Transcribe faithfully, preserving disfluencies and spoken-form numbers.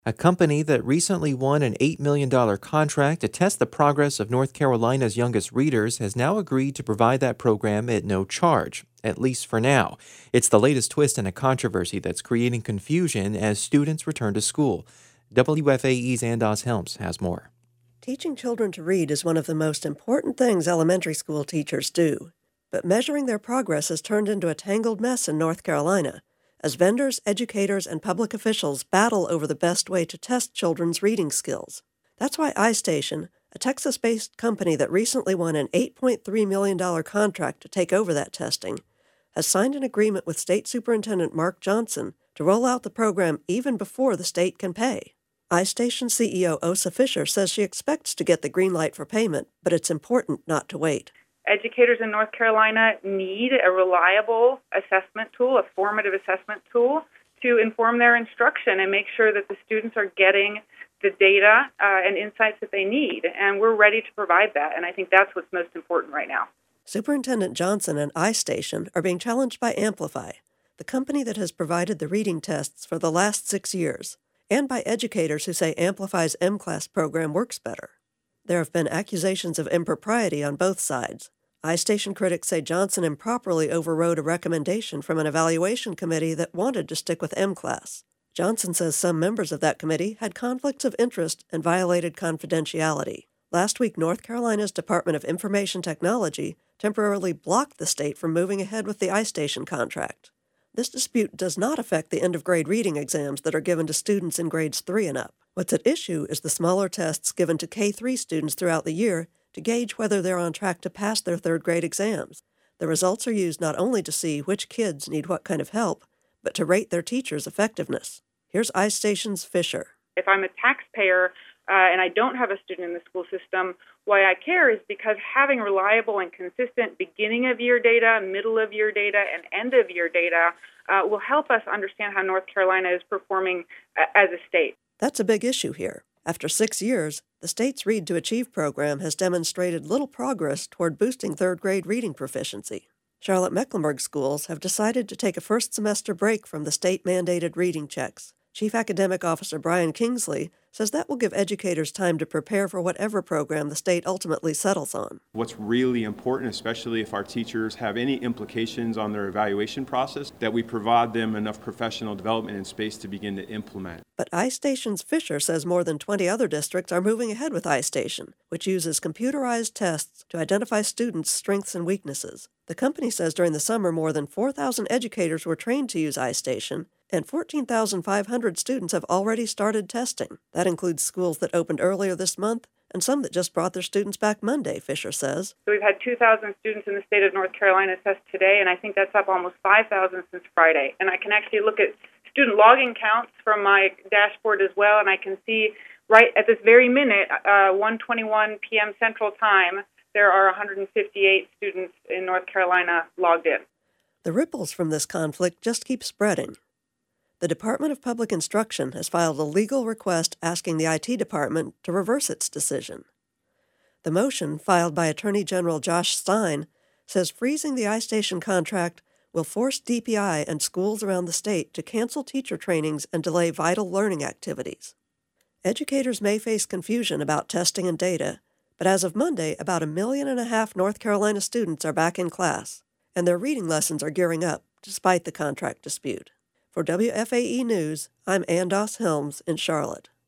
A company that recently won an eight million dollars contract to test the progress of North Carolina's youngest readers has now agreed to provide that program at no charge, at least for now. It's the latest twist in a controversy that's creating confusion as students return to school. W F A E's Andos Helms has more. Teaching children to read is one of the most important things elementary school teachers do. But measuring their progress has turned into a tangled mess in North Carolina, as vendors, educators, and public officials battle over the best way to test children's reading skills. That's why iStation, a Texas-based company that recently won an eight point three million dollars contract to take over that testing, has signed an agreement with State Superintendent Mark Johnson to roll out the program even before the state can pay. iStation C E O Osa Fisher says she expects to get the green light for payment, but it's important not to wait. Educators in North Carolina need a reliable assessment tool, a formative assessment tool, to inform their instruction and make sure that the students are getting the data uh, and insights that they need. And we're ready to provide that, and I think that's what's most important right now. Superintendent Johnson and iStation are being challenged by Amplify, the company that has provided the reading tests for the last six years, and by educators who say Amplify's M-Class program works better. There have been accusations of impropriety on both sides. iStation critics say Johnson improperly overrode a recommendation from an evaluation committee that wanted to stick with M-Class. Johnson says some members of that committee had conflicts of interest and violated confidentiality. Last week, North Carolina's Department of Information Technology temporarily blocked the state from moving ahead with the iStation contract. This dispute does not affect the end-of-grade reading exams that are given to students in grades three and up. What's at issue is the smaller tests given to K three students throughout the year to gauge whether they're on track to pass their third-grade exams. The results are used not only to see which kids need what kind of help, but to rate their teachers' effectiveness. Here's iStation's Fisher. If I'm a taxpayer uh, and I don't have a student in the school system, why I care is because having reliable and consistent beginning-of-year data, middle-of-year data, and end-of-year data uh, will help us understand how North Carolina is performing uh, as a state. That's a big issue here. After six years, the state's Read to Achieve program has demonstrated little progress toward boosting third-grade reading proficiency. Charlotte-Mecklenburg schools have decided to take a first-semester break from the state-mandated reading checks. Chief Academic Officer Brian Kingsley says that will give educators time to prepare for whatever program the state ultimately settles on. What's really important, especially if our teachers have any implications on their evaluation process, that we provide them enough professional development and space to begin to implement. But iStation's Fisher says more than twenty other districts are moving ahead with iStation, which uses computerized tests to identify students' strengths and weaknesses. The company says during the summer more than four thousand educators were trained to use iStation, and fourteen thousand five hundred students have already started testing. That includes schools that opened earlier this month and some that just brought their students back Monday, Fisher says. So we've had two thousand students in the state of North Carolina test today, and I think that's up almost five thousand since Friday. And I can actually look at student login counts from my dashboard as well, and I can see right at this very minute, uh, one twenty-one p.m. Central Time, there are one hundred fifty-eight students in North Carolina logged in. The ripples from this conflict just keep spreading. The Department of Public Instruction has filed a legal request asking the I T department to reverse its decision. The motion, filed by Attorney General Josh Stein, says freezing the iStation contract will force D P I and schools around the state to cancel teacher trainings and delay vital learning activities. Educators may face confusion about testing and data, but as of Monday, about a million and a half North Carolina students are back in class, and their reading lessons are gearing up, despite the contract dispute. For W F A E News, I'm Andos Helms in Charlotte.